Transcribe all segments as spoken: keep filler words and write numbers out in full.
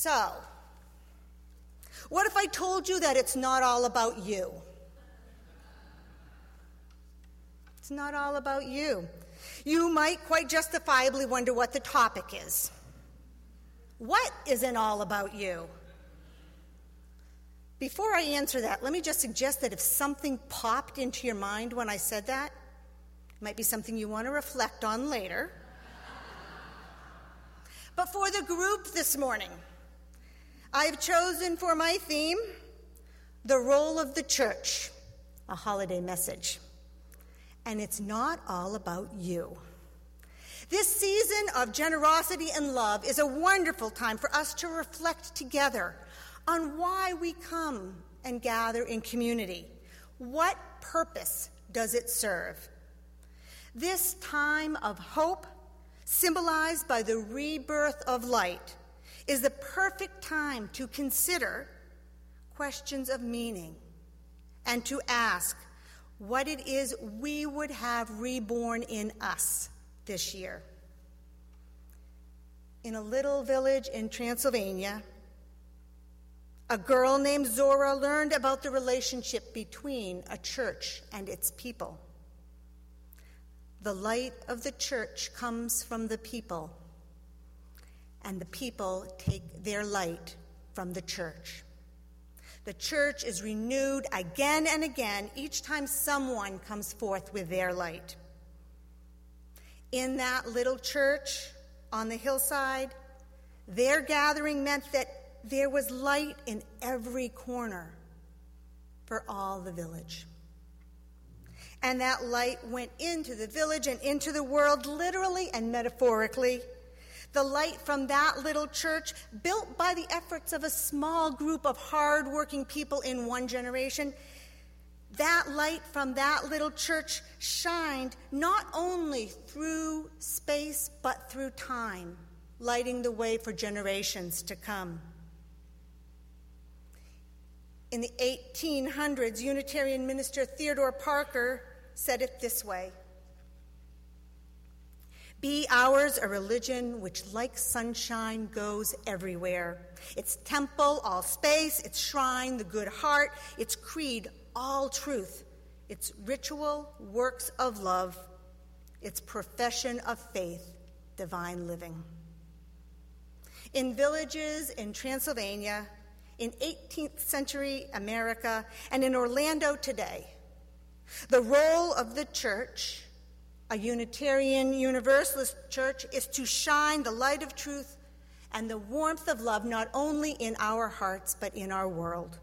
So, what if I told you that it's not all about you? It's not all about you. You might quite justifiably wonder what the topic is. What isn't all about you? Before I answer that, let me just suggest that if something popped into your mind when I said that, it might be something you want to reflect on later. But for the group this morning, I've chosen for my theme, the role of the church, a holiday message. And it's not all about you. This season of generosity and love is a wonderful time for us to reflect together on why we come and gather in community. What purpose does it serve? This time of hope, symbolized by the rebirth of light, is the perfect time to consider questions of meaning and to ask what it is we would have reborn in us this year. In a little village in Transylvania, a girl named Zora learned about the relationship between a church and its people. The light of the church comes from the people, and the people take their light from the church. The church is renewed again and again each time someone comes forth with their light. In that little church on the hillside, their gathering meant that there was light in every corner for all the village. And that light went into the village and into the world, literally and metaphorically. The light from that little church, built by the efforts of a small group of hard-working people in one generation, that light from that little church shined not only through space but through time, lighting the way for generations to come. In the eighteen hundreds, Unitarian minister Theodore Parker said it this way: "Be ours a religion which, like sunshine, goes everywhere. Its temple, all space, its shrine, the good heart, its creed, all truth, its ritual, works of love, its profession of faith, divine living." In villages in Transylvania, in eighteenth century America, and in Orlando today, the role of the church, a Unitarian Universalist church, is to shine the light of truth and the warmth of love not only in our hearts but in our world.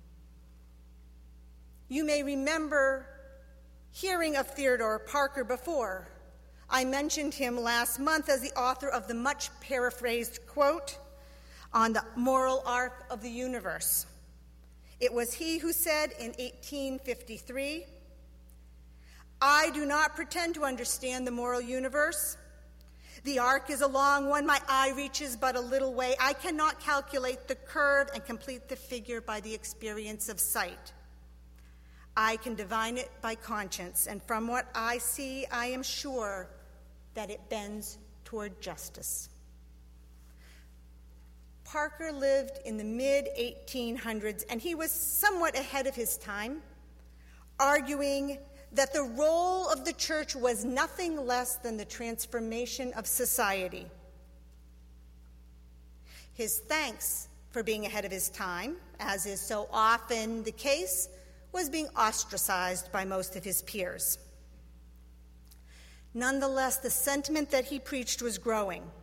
You may remember hearing of Theodore Parker before. I mentioned him last month as the author of the much paraphrased quote on the moral arc of the universe. It was he who said in eighteen fifty-three, "I do not pretend to understand the moral universe. The arc is a long one. My eye reaches but a little way. I cannot calculate the curve and complete the figure by the experience of sight. I can divine it by conscience, and from what I see, I am sure that it bends toward justice." Parker lived in the mid eighteen hundreds, and he was somewhat ahead of his time, arguing that the role of the church was nothing less than the transformation of society. His thanks for being ahead of his time, as is so often the case, was being ostracized by most of his peers. Nonetheless, the sentiment that he preached was growing.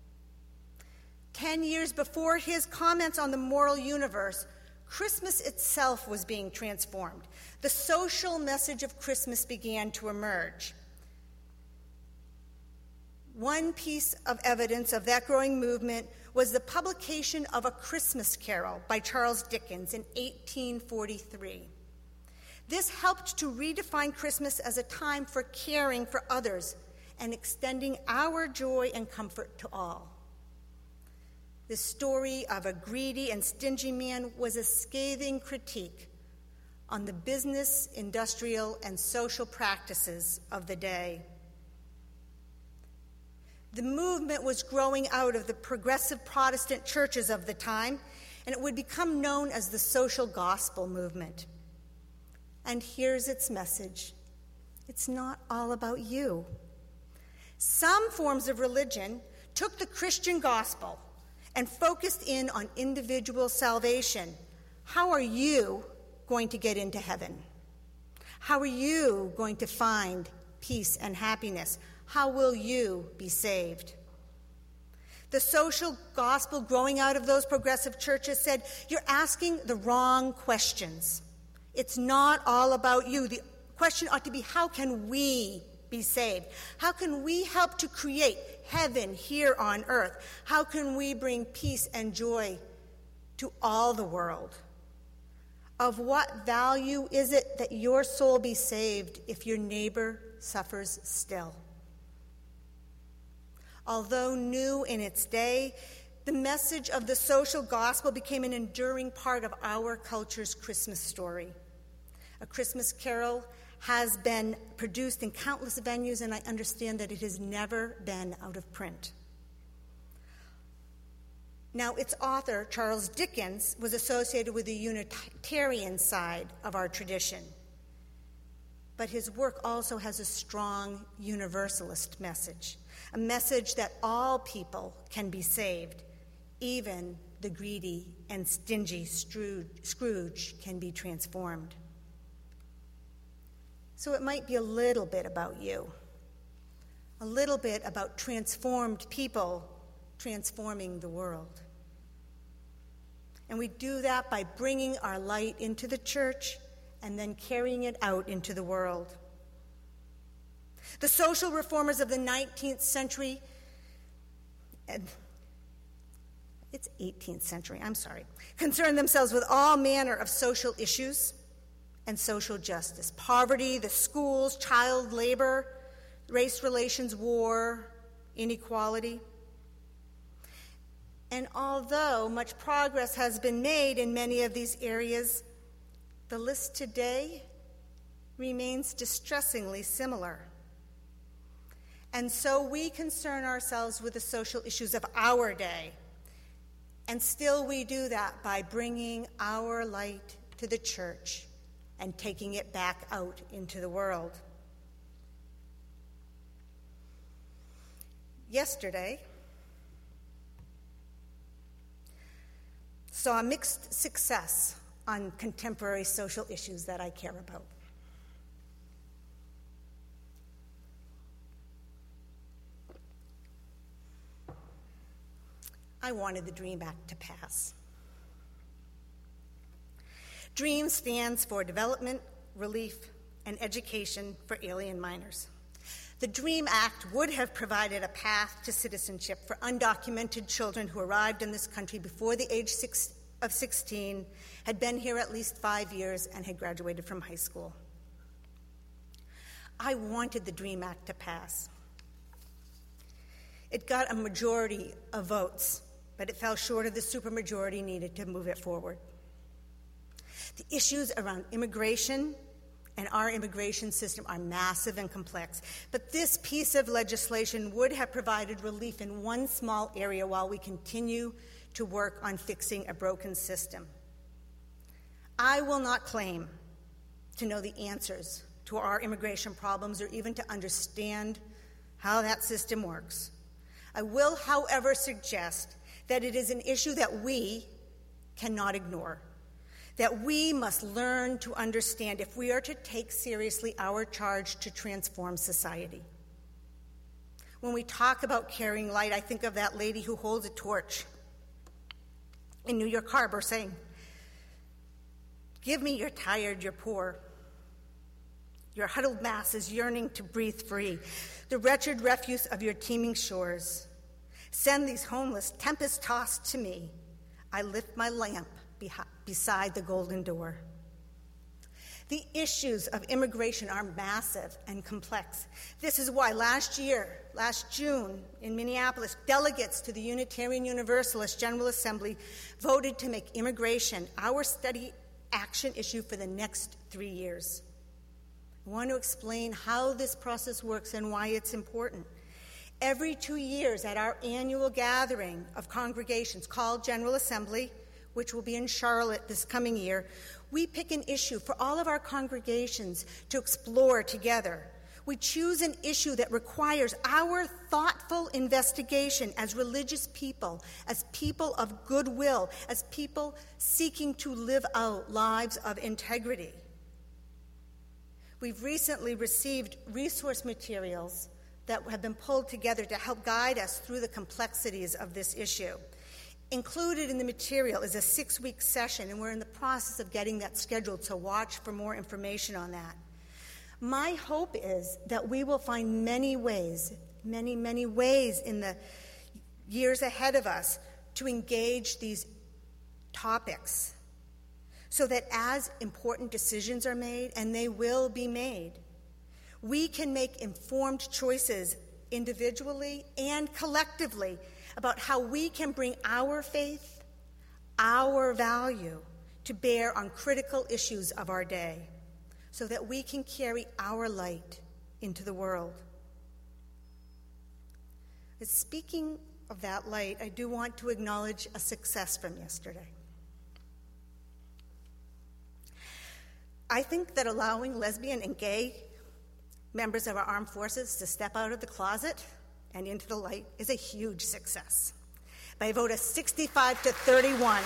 Ten years before his comments on the moral universe, Christmas itself was being transformed. The social message of Christmas began to emerge. One piece of evidence of that growing movement was the publication of A Christmas Carol by Charles Dickens in eighteen forty-three. This helped to redefine Christmas as a time for caring for others and extending our joy and comfort to all. The story of a greedy and stingy man was a scathing critique on the business, industrial, and social practices of the day. The movement was growing out of the progressive Protestant churches of the time, and it would become known as the social gospel movement. And here's its message: it's not all about you. Some forms of religion took the Christian gospel and focused in on individual salvation. How are you going to get into heaven? How are you going to find peace and happiness? How will you be saved? The social gospel growing out of those progressive churches said, you're asking the wrong questions. It's not all about you. The question ought to be, how can we be saved? How can we help to create heaven here on earth? How can we bring peace and joy to all the world? Of what value is it that your soul be saved if your neighbor suffers still? Although new in its day, the message of the social gospel became an enduring part of our culture's Christmas story. A Christmas Carol has been produced in countless venues, and I understand that it has never been out of print. Now, its author, Charles Dickens, was associated with the Unitarian side of our tradition, but his work also has a strong universalist message, a message that all people can be saved, even the greedy and stingy Scrooge can be transformed. So it might be a little bit about you, a little bit about transformed people transforming the world. And we do that by bringing our light into the church and then carrying it out into the world. The social reformers of the nineteenth century, and it's eighteenth century, I'm sorry, concerned themselves with all manner of social issues and social justice: poverty, the schools, child labor, race relations, war, inequality. And although much progress has been made in many of these areas, the list today remains distressingly similar. And so we concern ourselves with the social issues of our day. And still we do that by bringing our light to the church and taking it back out into the world. Yesterday saw mixed success on contemporary social issues that I care about. I wanted the DREAM Act to pass. DREAM stands for Development, Relief, and Education for Alien Minors. The DREAM Act would have provided a path to citizenship for undocumented children who arrived in this country before the age six, of sixteen, had been here at least five years, and had graduated from high school. I wanted the DREAM Act to pass. It got a majority of votes, but it fell short of the supermajority needed to move it forward. The issues around immigration and our immigration system are massive and complex, but this piece of legislation would have provided relief in one small area while we continue to work on fixing a broken system. I will not claim to know the answers to our immigration problems or even to understand how that system works. I will, however, suggest that it is an issue that we cannot ignore, that we must learn to understand if we are to take seriously our charge to transform society. When we talk about carrying light, I think of that lady who holds a torch in New York Harbor saying, "Give me you're tired, you're poor. Your huddled masses yearning to breathe free, the wretched refuse of your teeming shores. Send these homeless tempest-tossed to me. I lift my lamp behi- beside the golden door." The issues of immigration are massive and complex. This is why last year, last June, in Minneapolis, delegates to the Unitarian Universalist General Assembly voted to make immigration our study action issue for the next three years. I want to explain how this process works and why it's important. Every two years at our annual gathering of congregations called General Assembly, which will be in Charlotte this coming year, we pick an issue for all of our congregations to explore together. We choose an issue that requires our thoughtful investigation as religious people, as people of goodwill, as people seeking to live out lives of integrity. We've recently received resource materials that have been pulled together to help guide us through the complexities of this issue. Included in the material is a six-week session, and we're in the process of getting that scheduled, so watch for more information on that. My hope is that we will find many ways, many, many ways in the years ahead of us to engage these topics so that as important decisions are made, and they will be made, we can make informed choices individually and collectively about how we can bring our faith, our value, to bear on critical issues of our day, so that we can carry our light into the world. Speaking of that light, I do want to acknowledge a success from yesterday. I think that allowing lesbian and gay members of our armed forces to step out of the closet and into the light is a huge success. By a vote of sixty-five to thirty-one,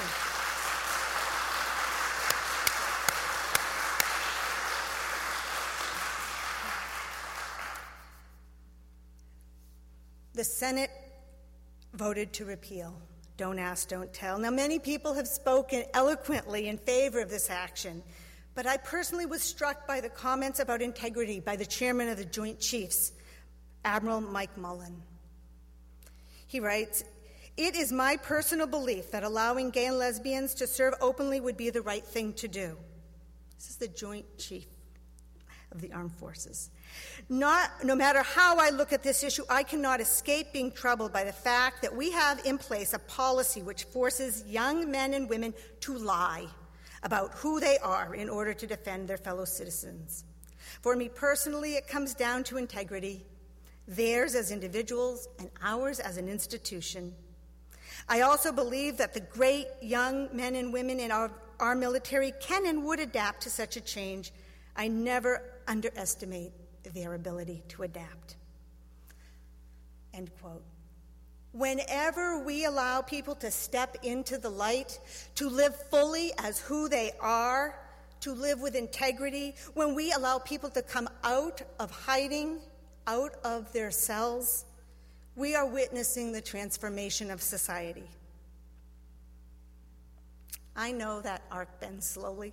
the Senate voted to repeal Don't Ask, Don't Tell. Now, many people have spoken eloquently in favor of this action, but I personally was struck by the comments about integrity by the chairman of the Joint Chiefs, Admiral Mike Mullen. He writes, "It is my personal belief that allowing gay and lesbians to serve openly would be the right thing to do." This is the Joint Chief of the Armed Forces. Not, no matter how I look at this issue, I cannot escape being troubled by the fact that we have in place a policy which forces young men and women to lie about who they are in order to defend their fellow citizens. For me personally, it comes down to integrity, theirs as individuals and ours as an institution. I also believe that the great young men and women in our, our military can and would adapt to such a change. I never underestimate their ability to adapt. End quote. Whenever we allow people to step into the light, to live fully as who they are, to live with integrity, when we allow people to come out of hiding, out of their cells, we are witnessing the transformation of society. I know that arc bends slowly,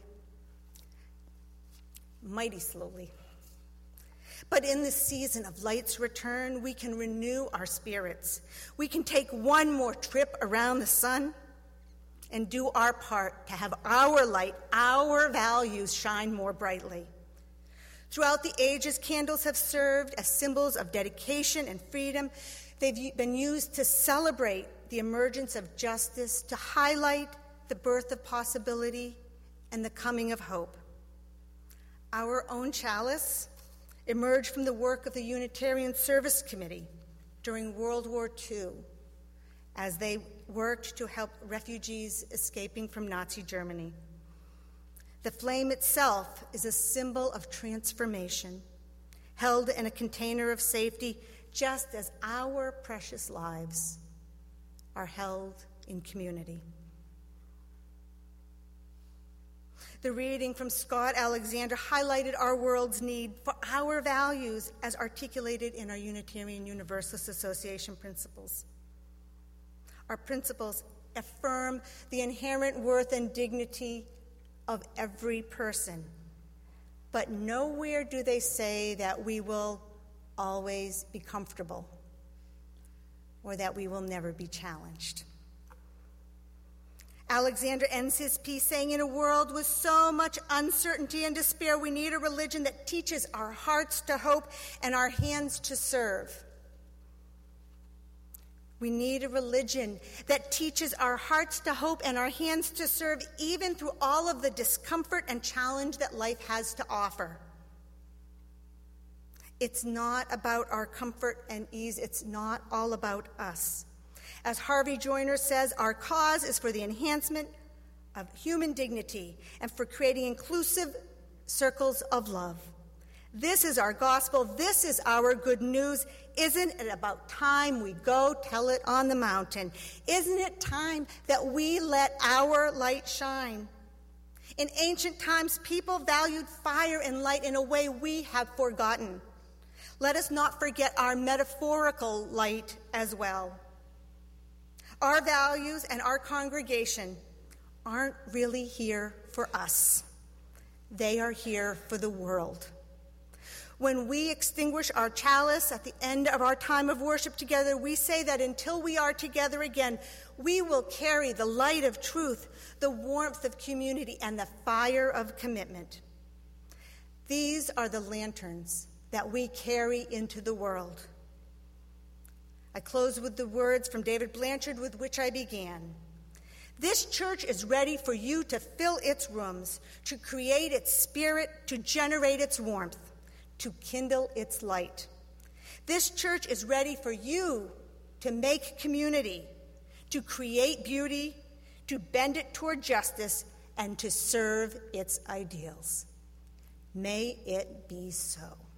mighty slowly. But in this season of light's return, we can renew our spirits. We can take one more trip around the sun and do our part to have our light, our values shine more brightly. Throughout the ages, candles have served as symbols of dedication and freedom. They've been used to celebrate the emergence of justice, to highlight the birth of possibility and the coming of hope. Our own chalice emerged from the work of the Unitarian Service Committee during World War Two as they worked to help refugees escaping from Nazi Germany. The flame itself is a symbol of transformation, held in a container of safety, just as our precious lives are held in community. The reading from Scott Alexander highlighted our world's need for our values as articulated in our Unitarian Universalist Association principles. Our principles affirm the inherent worth and dignity of every person, but nowhere do they say that we will always be comfortable or that we will never be challenged. Alexander ends his piece saying, "In a world with so much uncertainty and despair, we need a religion that teaches our hearts to hope and our hands to serve." We need a religion that teaches our hearts to hope and our hands to serve, even through all of the discomfort and challenge that life has to offer. It's not about our comfort and ease. It's not all about us. As Harvey Joyner says, our cause is for the enhancement of human dignity and for creating inclusive circles of love. This is our gospel. This is our good news. Isn't it about time we go tell it on the mountain? Isn't it time that we let our light shine? In ancient times, people valued fire and light in a way we have forgotten. Let us not forget our metaphorical light as well. Our values and our congregation aren't really here for us. They are here for the world. When we extinguish our chalice at the end of our time of worship together, we say that until we are together again, we will carry the light of truth, the warmth of community, and the fire of commitment. These are the lanterns that we carry into the world. I close with the words from David Blanchard with which I began. This church is ready for you to fill its rooms, to create its spirit, to generate its warmth, to kindle its light. This church is ready for you to make community, to create beauty, to bend it toward justice, and to serve its ideals. May it be so.